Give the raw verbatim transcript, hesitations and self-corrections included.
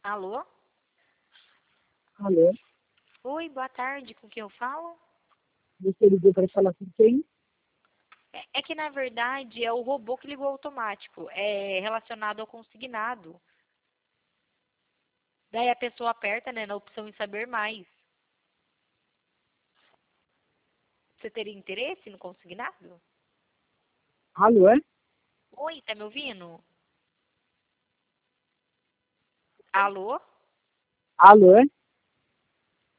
Alô? Alô? Oi, boa tarde, com quem eu falo? Você ligou para falar com quem? É, é que, na verdade, é o robô que ligou automático. É relacionado ao consignado. Daí a pessoa aperta, né, na opção em saber mais. Você teria interesse no consignado? Alô, é? Oi, tá me ouvindo? Alô? Alô, é?